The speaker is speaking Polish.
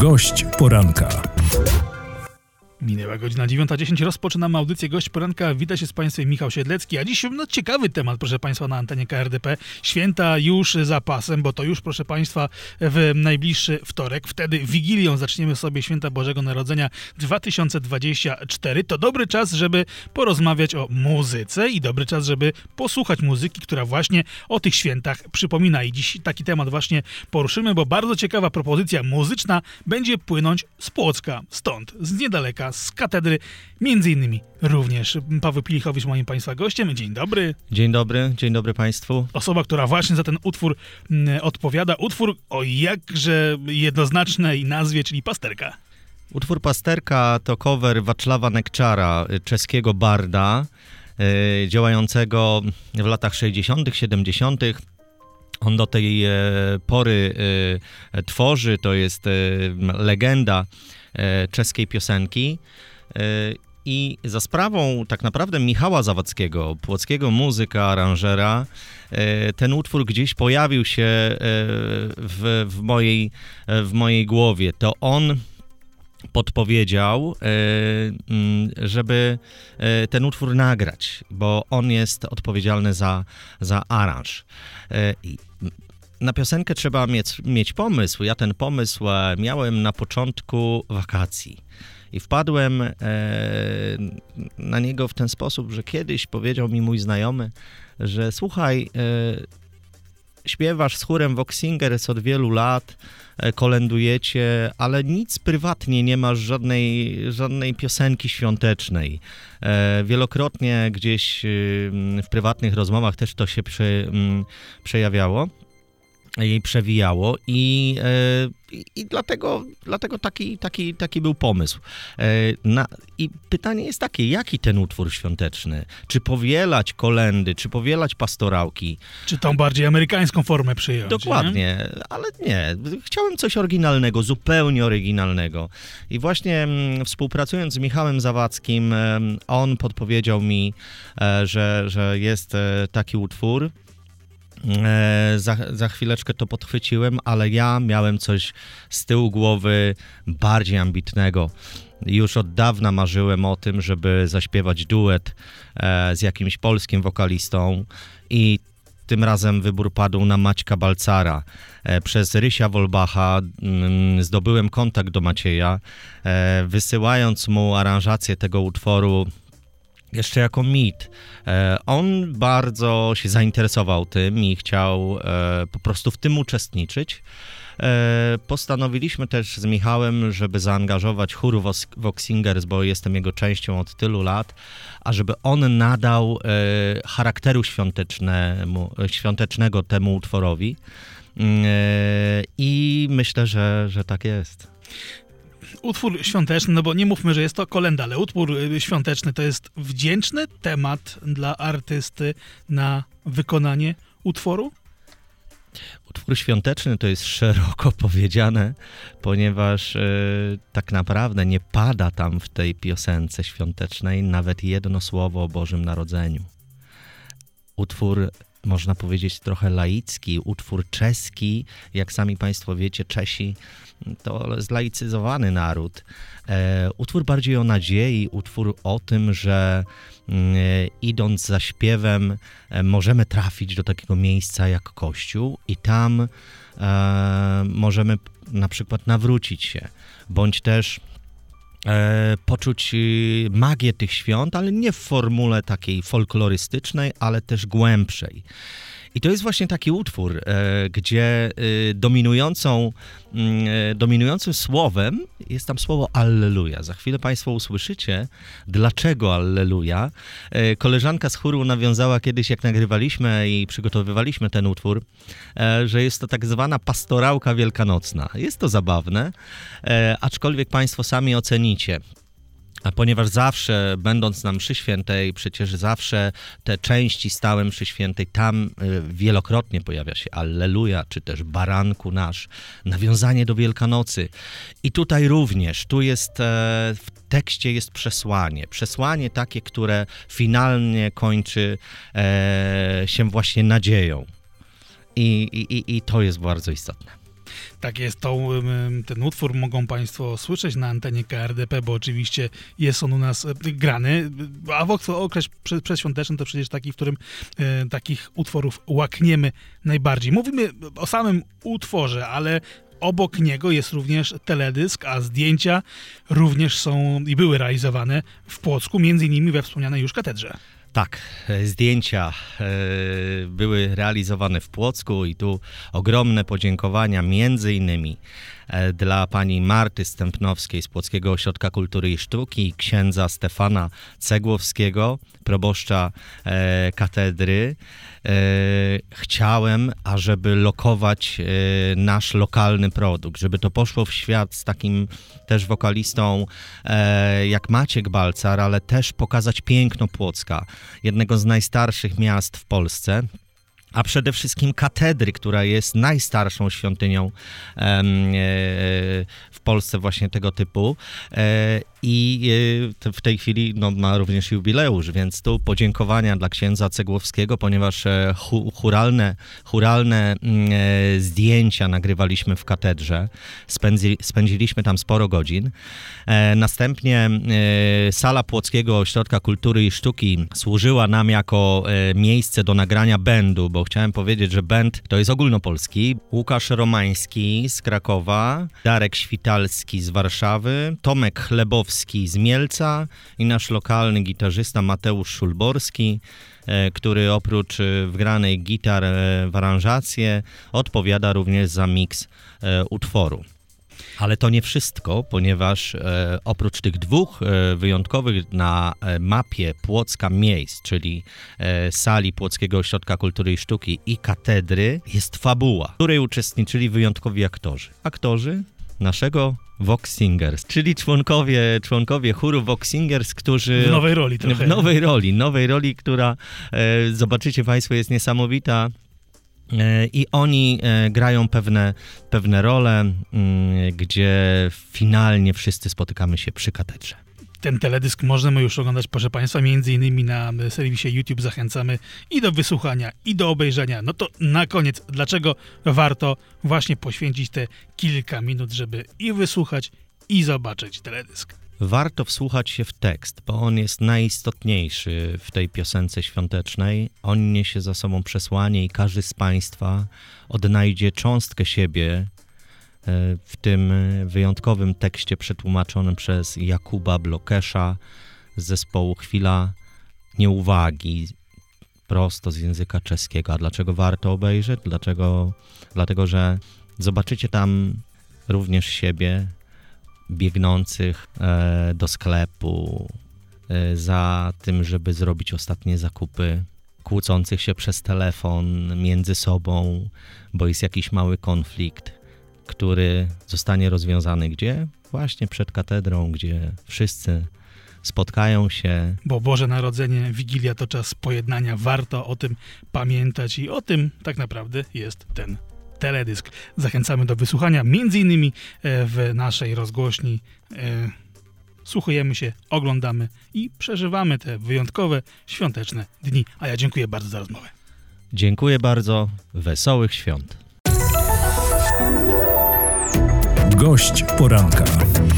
Gość poranka. Minęła godzina 9:10. Rozpoczynamy audycję Gość Poranka. Witam się z Państwem, Michał Siedlecki. A dziś ciekawy temat, proszę Państwa, na antenie KRDP. Święta już za pasem, bo to już, proszę Państwa, w najbliższy wtorek. Wtedy Wigilią zaczniemy sobie Święta Bożego Narodzenia 2024. To dobry czas, żeby porozmawiać o muzyce i dobry czas, żeby posłuchać muzyki, która właśnie o tych świętach przypomina. I dziś taki temat właśnie poruszymy, bo bardzo ciekawa propozycja muzyczna będzie płynąć z Płocka, stąd, z niedaleka, z katedry, między innymi również Paweł Pilichowicz, moim Państwa gościem. Dzień dobry. Dzień dobry Państwu. Osoba, która właśnie za ten utwór odpowiada. Utwór o jakże jednoznacznej nazwie, czyli Pasterka. Utwór Pasterka to cover Wacława Nekczara, czeskiego barda, działającego w latach 60., 70. On do tej pory tworzy, to jest legenda czeskiej piosenki i za sprawą tak naprawdę Michała Zawadzkiego, płockiego muzyka, aranżera, ten utwór gdzieś pojawił się w mojej głowie. To on podpowiedział, żeby ten utwór nagrać, bo on jest odpowiedzialny za aranż. Na piosenkę trzeba mieć pomysł. Ja ten pomysł miałem na początku wakacji i wpadłem na niego w ten sposób, że kiedyś powiedział mi mój znajomy, że słuchaj, śpiewasz z chórem Voxinger od wielu lat, kolędujecie, ale nic prywatnie nie masz żadnej piosenki świątecznej. Wielokrotnie gdzieś w prywatnych rozmowach też to się przejawiało i przewijało i dlatego taki był pomysł. I pytanie jest takie, jaki ten utwór świąteczny? Czy powielać kolędy, czy powielać pastorałki? Czy tą bardziej amerykańską formę przyjąć? Dokładnie, nie? Ale nie. Chciałem coś oryginalnego, zupełnie oryginalnego. I właśnie współpracując z Michałem Zawadzkim, on podpowiedział mi, że jest taki utwór. Za chwileczkę to podchwyciłem, ale ja miałem coś z tyłu głowy bardziej ambitnego. Już od dawna marzyłem o tym, żeby zaśpiewać duet z jakimś polskim wokalistą i tym razem wybór padł na Maćka Balcara. Przez Rysia Wolbacha zdobyłem kontakt do Macieja, wysyłając mu aranżację tego utworu jeszcze jako mit. On bardzo się zainteresował tym i chciał po prostu w tym uczestniczyć. Postanowiliśmy też z Michałem, żeby zaangażować chór Voxingers, bo jestem jego częścią od tylu lat, a żeby on nadał charakteru świątecznego temu utworowi. I myślę, że tak jest. Utwór świąteczny, no bo nie mówmy, że jest to kolęda, ale utwór świąteczny to jest wdzięczny temat dla artysty na wykonanie utworu? Utwór świąteczny to jest szeroko powiedziane, ponieważ tak naprawdę nie pada tam w tej piosence świątecznej nawet jedno słowo o Bożym Narodzeniu. Utwór, można powiedzieć, trochę laicki, utwór czeski, jak sami Państwo wiecie, Czesi to zlaicyzowany naród. Utwór bardziej o nadziei, utwór o tym, że idąc za śpiewem możemy trafić do takiego miejsca jak Kościół i tam możemy na przykład nawrócić się, bądź też poczuć magię tych świąt, ale nie w formule takiej folklorystycznej, ale też głębszej. I to jest właśnie taki utwór, gdzie dominującym słowem jest tam słowo Alleluja. Za chwilę Państwo usłyszycie, dlaczego Alleluja. Koleżanka z chóru nawiązała kiedyś, jak nagrywaliśmy i przygotowywaliśmy ten utwór, że jest to tak zwana pastorałka wielkanocna. Jest to zabawne, aczkolwiek Państwo sami ocenicie. A ponieważ zawsze, będąc na mszy świętej, przecież zawsze te części stałe mszy świętej, tam wielokrotnie pojawia się Alleluja, czy też Baranku nasz, nawiązanie do Wielkanocy. I tutaj również, tu jest w tekście jest przesłanie takie, które finalnie kończy się właśnie nadzieją. I to jest bardzo istotne. Tak jest, ten utwór mogą Państwo słyszeć na antenie KRDP, bo oczywiście jest on u nas grany, a w okres przedświąteczny to przecież taki, w którym takich utworów łakniemy najbardziej. Mówimy o samym utworze, ale obok niego jest również teledysk, a zdjęcia również są i były realizowane w Płocku, między innymi we wspomnianej już katedrze. Tak, zdjęcia były realizowane w Płocku i tu ogromne podziękowania między innymi dla pani Marty Stępnowskiej z Płockiego Ośrodka Kultury i Sztuki i księdza Stefana Cegłowskiego, proboszcza katedry. Chciałem, ażeby lokować nasz lokalny produkt, żeby to poszło w świat z takim też wokalistą jak Maciek Balcar, ale też pokazać piękno Płocka, jednego z najstarszych miast w Polsce, a przede wszystkim katedry, która jest najstarszą świątynią w Polsce właśnie tego typu i w tej chwili ma również jubileusz, więc tu podziękowania dla księdza Cegłowskiego, ponieważ chóralne zdjęcia nagrywaliśmy w katedrze, spędziliśmy tam sporo godzin. Następnie sala Płockiego Ośrodka Kultury i Sztuki służyła nam jako miejsce do nagrania bandu, bo chciałem powiedzieć, że band to jest ogólnopolski. Łukasz Romański z Krakowa, Darek Świtalski z Warszawy, Tomek Chlebowski z Mielca i nasz lokalny gitarzysta Mateusz Szulborski, który oprócz wgranej gitar w aranżację odpowiada również za miks utworu. Ale to nie wszystko, ponieważ oprócz tych dwóch wyjątkowych na mapie Płocka miejsc, czyli sali Płockiego Ośrodka Kultury i Sztuki i katedry, jest fabuła, w której uczestniczyli wyjątkowi aktorzy. Aktorzy naszego Vox Singers, czyli członkowie chóru Vox Singers, którzy... W nowej roli trochę. W nowej roli, która, zobaczycie Państwo, jest niesamowita. I oni grają pewne role, gdzie finalnie wszyscy spotykamy się przy katedrze. Ten teledysk możemy już oglądać, proszę Państwa, między innymi na serwisie YouTube. Zachęcamy i do wysłuchania, i do obejrzenia. No to na koniec, dlaczego warto właśnie poświęcić te kilka minut, żeby i wysłuchać, i zobaczyć teledysk? Warto wsłuchać się w tekst, bo on jest najistotniejszy w tej piosence świątecznej. On niesie za sobą przesłanie i każdy z Państwa odnajdzie cząstkę siebie w tym wyjątkowym tekście przetłumaczonym przez Jakuba Blokesza z zespołu Chwila Nieuwagi, prosto z języka czeskiego. A dlaczego warto obejrzeć? Dlatego, że zobaczycie tam również siebie, biegnących do sklepu, za tym, żeby zrobić ostatnie zakupy, kłócących się przez telefon między sobą, bo jest jakiś mały konflikt, który zostanie rozwiązany gdzie? Właśnie przed katedrą, gdzie wszyscy spotkają się. Bo Boże Narodzenie, Wigilia to czas pojednania, warto o tym pamiętać i o tym tak naprawdę jest ten teledysk. Zachęcamy do wysłuchania, między innymi w naszej rozgłośni. Słuchujemy się, oglądamy i przeżywamy te wyjątkowe, świąteczne dni. A ja dziękuję bardzo za rozmowę. Dziękuję bardzo. Wesołych świąt. Gość poranka.